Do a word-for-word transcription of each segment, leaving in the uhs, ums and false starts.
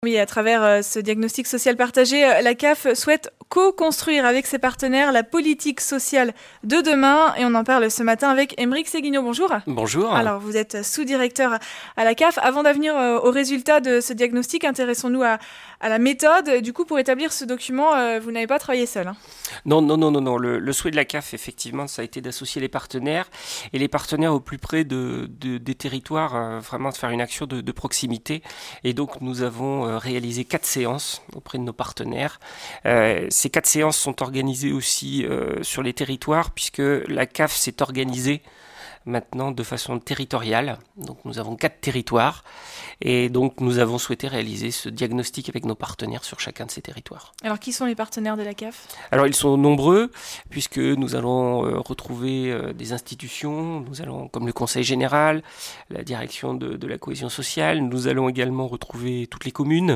Oui, à travers euh, ce diagnostic social partagé, euh, la C A F souhaite co-construire avec ses partenaires la politique sociale de demain. Et on en parle ce matin avec Aymeric Séguignot. Bonjour. Bonjour. Alors, vous êtes sous-directeur à la C A F. Avant d'avenir euh, aux résultats de ce diagnostic, intéressons-nous à, à la méthode. Du coup, pour établir ce document, euh, vous n'avez pas travaillé seul. Hein. Non, non, non, non, non. Le, le souhait de la C A F, effectivement, ça a été d'associer les partenaires et les partenaires au plus près de, de, des territoires, euh, vraiment de faire une action de, de proximité. Et donc, nous avons euh, réalisé quatre séances auprès de nos partenaires. Euh, ces quatre séances sont organisées aussi euh, sur les territoires, puisque la C A F s'est organisée maintenant de façon territoriale. Donc nous avons quatre territoires et donc nous avons souhaité réaliser ce diagnostic avec nos partenaires sur chacun de ces territoires. Alors qui sont les partenaires de la C A F ? Alors ils sont nombreux puisque nous allons euh, retrouver euh, des institutions, nous allons comme le Conseil général, la direction de, de la cohésion sociale, nous allons également retrouver toutes les communes,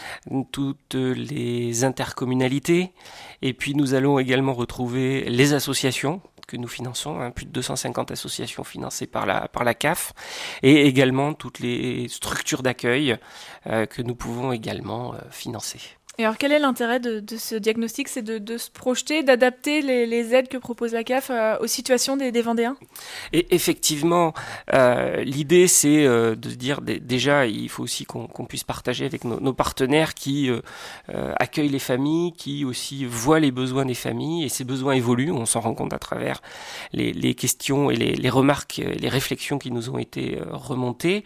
toutes les intercommunalités et puis nous allons également retrouver les associations que nous finançons, hein, plus de deux cent cinquante associations financées par la, par la C A F, et également toutes les structures d'accueil euh, que nous pouvons également euh, financer. Et alors quel est l'intérêt de, de ce diagnostic ? C'est de, de se projeter, d'adapter les, les aides que propose la C A F euh, aux situations des, des Vendéens ? Et effectivement, euh, l'idée c'est euh, de se dire d- déjà il faut aussi qu'on, qu'on puisse partager avec nos, nos partenaires qui euh, euh, accueillent les familles, qui aussi voient les besoins des familles et ces besoins évoluent, on s'en rend compte à travers les, les questions et les, les remarques, les réflexions qui nous ont été euh, remontées.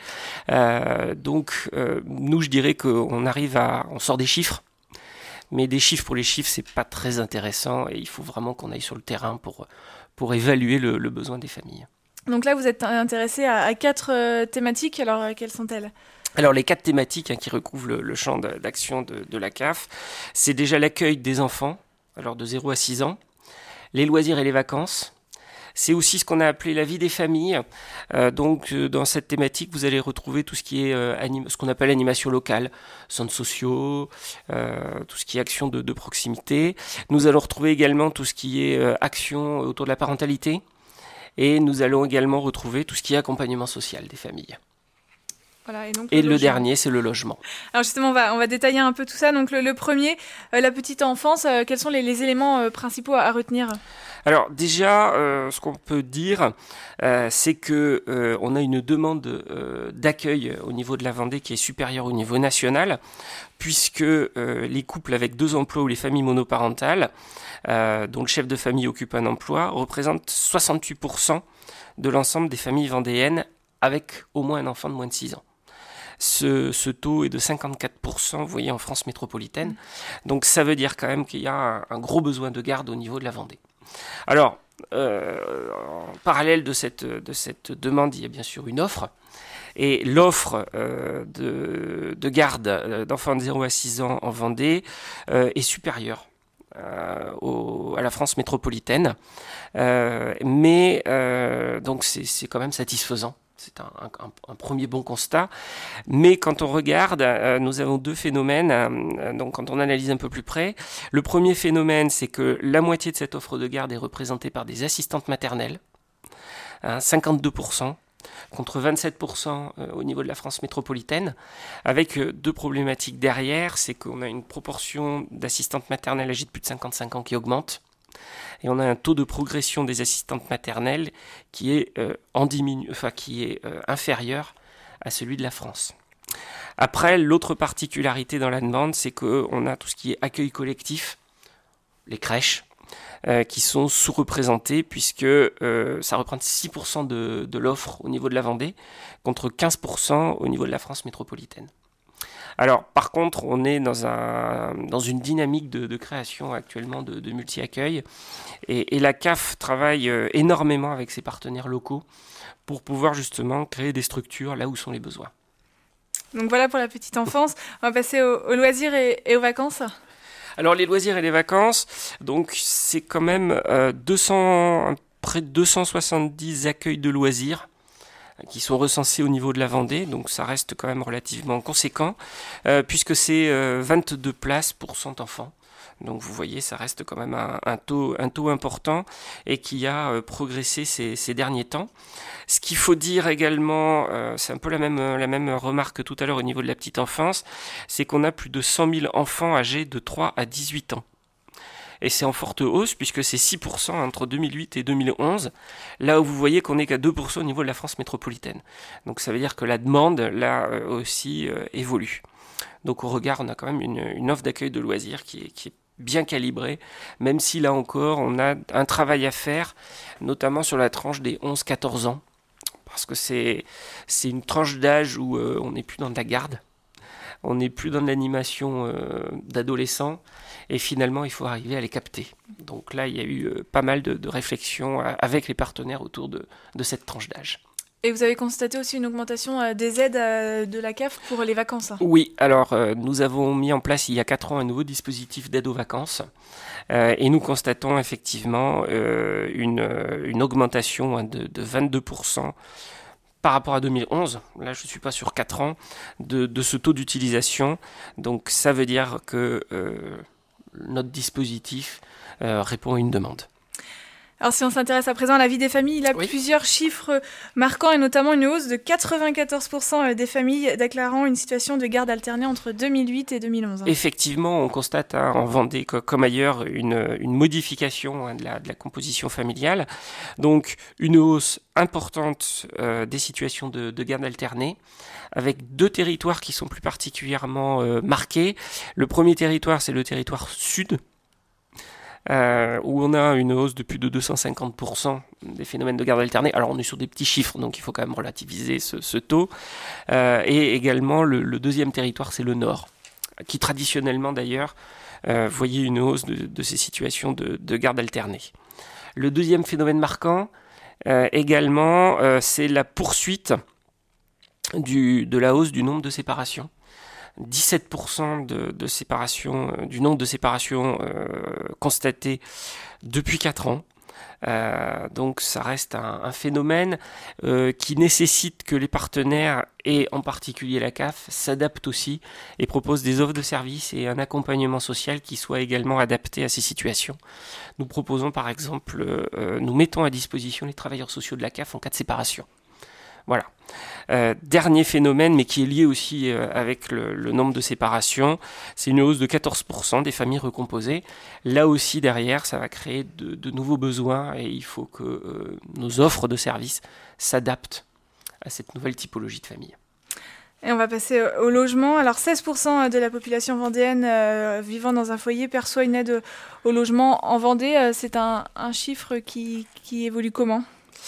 Euh, donc euh, nous je dirais qu'on arrive à, on sort des chiffres. Mais des chiffres pour les chiffres, c'est pas très intéressant et il faut vraiment qu'on aille sur le terrain pour, pour évaluer le, le besoin des familles. Donc là, vous êtes intéressé à, à quatre euh, thématiques, alors euh, quelles sont-elles ? Alors les quatre thématiques hein, qui recouvrent le, le champ de, d'action de, de la C A F, c'est déjà l'accueil des enfants, alors de zéro à six ans, les loisirs et les vacances. C'est aussi ce qu'on a appelé la vie des familles. Euh, donc, euh, dans cette thématique, vous allez retrouver tout ce qui est euh, anim- ce qu'on appelle animation locale, centres sociaux, euh, tout ce qui est action de, de proximité. Nous allons retrouver également tout ce qui est euh, action autour de la parentalité. Et nous allons également retrouver tout ce qui est accompagnement social des familles. Voilà, et donc, et le, le dernier, c'est le logement. Alors justement, on va, on va détailler un peu tout ça. Donc le, le premier, euh, la petite enfance, euh, quels sont les, les éléments euh, principaux à, à retenir ? Alors déjà, euh, ce qu'on peut dire, euh, c'est que euh, on a une demande euh, d'accueil au niveau de la Vendée qui est supérieure au niveau national, puisque euh, les couples avec deux emplois ou les familles monoparentales, euh, dont le chef de famille occupe un emploi, représentent soixante-huit pour cent de l'ensemble des familles vendéennes avec au moins un enfant de moins de six ans. Ce, ce taux est de cinquante-quatre pour cent, vous voyez, en France métropolitaine. Donc ça veut dire quand même qu'il y a un, un gros besoin de garde au niveau de la Vendée. Alors, euh, en parallèle de cette, de cette demande, il y a bien sûr une offre. Et l'offre euh, de, de garde d'enfants de zéro à six ans en Vendée euh, est supérieure euh, au, à la France métropolitaine. Euh, mais euh, donc c'est, c'est quand même satisfaisant. C'est un, un, un premier bon constat. Mais quand on regarde, euh, nous avons deux phénomènes. Euh, donc quand on analyse un peu plus près, le premier phénomène, c'est que la moitié de cette offre de garde est représentée par des assistantes maternelles, hein, cinquante-deux pour cent, contre vingt-sept pour cent au niveau de la France métropolitaine, avec deux problématiques derrière. C'est qu'on a une proportion d'assistantes maternelles âgées de plus de cinquante-cinq ans qui augmente. Et on a un taux de progression des assistantes maternelles qui est, euh, en diminu- enfin, qui est euh, inférieur à celui de la France. Après, l'autre particularité dans la demande, c'est qu'on a tout ce qui est accueil collectif, les crèches, euh, qui sont sous-représentées puisque euh, ça représente six pour cent de, de l'offre au niveau de la Vendée contre quinze pour cent au niveau de la France métropolitaine. Alors, par contre, on est dans, un, dans une dynamique de, de création actuellement de, de multi-accueil et, et la C A F travaille euh, énormément avec ses partenaires locaux pour pouvoir justement créer des structures là où sont les besoins. Donc voilà pour la petite enfance. On va passer aux, aux loisirs et, et aux vacances. Alors, les loisirs et les vacances, donc c'est quand même euh, deux cents, près de deux cent soixante-dix accueils de loisirs qui sont recensés au niveau de la Vendée, donc ça reste quand même relativement conséquent, euh, puisque c'est euh, vingt-deux places pour cent enfants. Donc vous voyez, ça reste quand même un, un, taux, un taux important et qui a euh, progressé ces, ces derniers temps. Ce qu'il faut dire également, euh, c'est un peu la même, la même remarque que tout à l'heure au niveau de la petite enfance, c'est qu'on a plus de cent mille enfants âgés de trois à dix-huit ans. Et c'est en forte hausse puisque c'est six pour cent entre deux mille huit et deux mille onze, là où vous voyez qu'on n'est qu'à deux pour cent au niveau de la France métropolitaine. Donc ça veut dire que la demande, là euh, aussi, euh, évolue. Donc au regard, on a quand même une, une offre d'accueil de loisirs qui est, qui est bien calibrée, même si là encore, on a un travail à faire, notamment sur la tranche des onze à quatorze ans, parce que c'est, c'est une tranche d'âge où euh, on n'est plus dans de la garde. On n'est plus dans de l'animation euh, d'adolescents et finalement il faut arriver à les capter. Donc là il y a eu euh, pas mal de, de réflexions euh, avec les partenaires autour de, de cette tranche d'âge. Et vous avez constaté aussi une augmentation euh, des aides euh, de la C A F pour les vacances, hein. Oui, alors euh, nous avons mis en place il y a quatre ans un nouveau dispositif d'aide aux vacances euh, et nous constatons effectivement euh, une, une augmentation hein, de, de vingt-deux pour cent par rapport à deux mille onze, là je ne suis pas sur quatre ans, de, de ce taux d'utilisation. Donc ça veut dire que euh, notre dispositif euh, répond à une demande. Alors si on s'intéresse à présent à la vie des familles, il a oui. plusieurs chiffres marquants et notamment une hausse de quatre-vingt-quatorze pour cent des familles déclarant une situation de garde alternée entre deux mille huit et deux mille onze. Effectivement, on constate hein, en Vendée comme ailleurs une, une modification hein, de, la, de la composition familiale. Donc une hausse importante euh, des situations de, de garde alternée, avec deux territoires qui sont plus particulièrement euh, marqués. Le premier territoire, c'est le territoire sud, Euh, où on a une hausse de plus de deux cent cinquante pour cent des phénomènes de garde alternée. Alors on est sur des petits chiffres, donc il faut quand même relativiser ce, ce taux. Euh, et également le, le deuxième territoire, c'est le nord, qui traditionnellement d'ailleurs euh, voyait une hausse de, de ces situations de, de garde alternée. Le deuxième phénomène marquant euh, également, euh, c'est la poursuite du, de la hausse du nombre de séparations. dix-sept pour cent de, de séparation, euh, du nombre de séparations euh, constatées depuis quatre ans. Euh, donc ça reste un, un phénomène euh, qui nécessite que les partenaires, et en particulier la C A F, s'adaptent aussi et proposent des offres de services et un accompagnement social qui soit également adapté à ces situations. Nous proposons par exemple, euh, nous mettons à disposition les travailleurs sociaux de la C A F en cas de séparation. Voilà. Euh, dernier phénomène, mais qui est lié aussi euh, avec le, le nombre de séparations, c'est une hausse de quatorze pour cent des familles recomposées. Là aussi, derrière, ça va créer de, de nouveaux besoins et il faut que euh, nos offres de services s'adaptent à cette nouvelle typologie de famille. Et on va passer au logement. Alors seize pour cent de la population vendéenne euh, vivant dans un foyer perçoit une aide au logement en Vendée. C'est un, un chiffre qui, qui évolue comment ?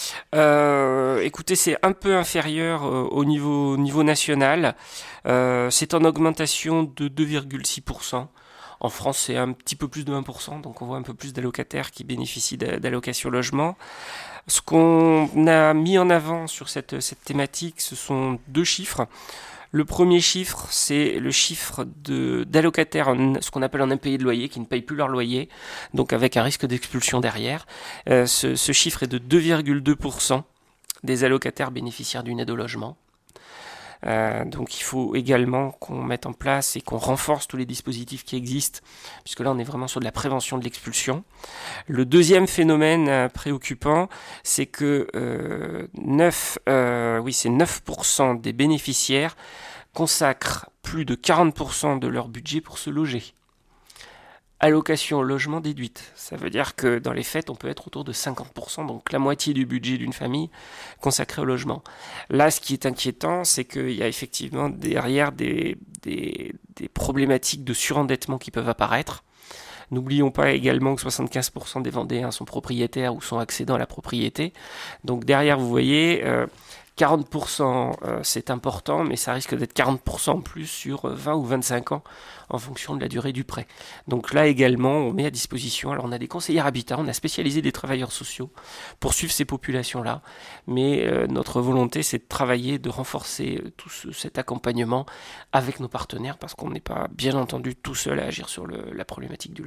Euh, écoutez, c'est un peu inférieur euh, au niveau, niveau national. Euh, c'est en augmentation de deux virgule six pour cent. En France, c'est un petit peu plus de un pour cent, donc on voit un peu plus d'allocataires qui bénéficient d'allocations logement. Ce qu'on a mis en avant sur cette, cette thématique, ce sont deux chiffres. Le premier chiffre, c'est le chiffre de, d'allocataires, ce qu'on appelle un impayé de loyer, qui ne payent plus leur loyer, donc avec un risque d'expulsion derrière. Euh, ce, ce chiffre est de deux virgule deux pour cent des allocataires bénéficiaires d'une aide au logement. Euh, donc il faut également qu'on mette en place et qu'on renforce tous les dispositifs qui existent, puisque là on est vraiment sur de la prévention de l'expulsion. Le deuxième phénomène euh, préoccupant, c'est que euh, neuf, euh, oui, c'est neuf pour cent des bénéficiaires consacrent plus de quarante pour cent de leur budget pour se loger. Allocation logement déduite. Ça veut dire que dans les faits, on peut être autour de cinquante pour cent, donc la moitié du budget d'une famille consacré au logement. Là, ce qui est inquiétant, c'est qu'il y a effectivement derrière des, des, des problématiques de surendettement qui peuvent apparaître. N'oublions pas également que soixante-quinze pour cent des Vendéens sont propriétaires ou sont accédants à la propriété. Donc derrière, vous voyez, euh, quarante pour cent euh, c'est important, mais ça risque d'être quarante pour cent en plus sur vingt ou vingt-cinq ans en fonction de la durée du prêt. Donc là également, on met à disposition, alors on a des conseillers habitat, on a spécialisé des travailleurs sociaux pour suivre ces populations-là, mais euh, notre volonté c'est de travailler, de renforcer euh, tout ce, cet accompagnement avec nos partenaires, parce qu'on n'est pas bien entendu tout seul à agir sur le, la problématique du logement.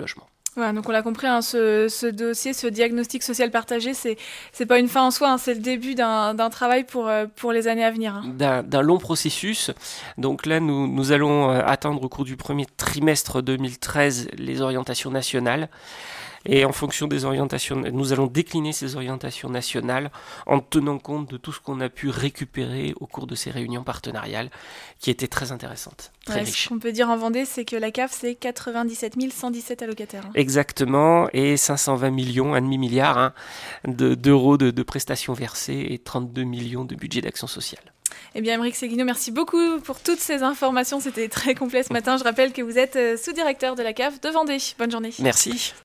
Voilà, donc on l'a compris, hein, ce, ce dossier, ce diagnostic social partagé, c'est c'est pas une fin en soi, hein, c'est le début d'un, d'un travail pour, pour les années à venir. Hein. D'un, d'un long processus. Donc là, nous, nous allons atteindre au cours du premier trimestre deux mille treize les orientations nationales. Et en fonction des orientations, nous allons décliner ces orientations nationales en tenant compte de tout ce qu'on a pu récupérer au cours de ces réunions partenariales qui étaient très intéressantes, très ouais, riches. Ce qu'on peut dire en Vendée, c'est que la C A F, c'est quatre-vingt-dix-sept mille cent dix-sept allocataires. Hein. Exactement, et cinq cent vingt millions, un demi-milliard hein, de, d'euros de, de prestations versées et trente-deux millions de budget d'action sociale. Eh bien, Aymeric Séguineau, merci beaucoup pour toutes ces informations. C'était très complet ce matin. Je rappelle que vous êtes sous-directeur de la C A F de Vendée. Bonne journée. Merci.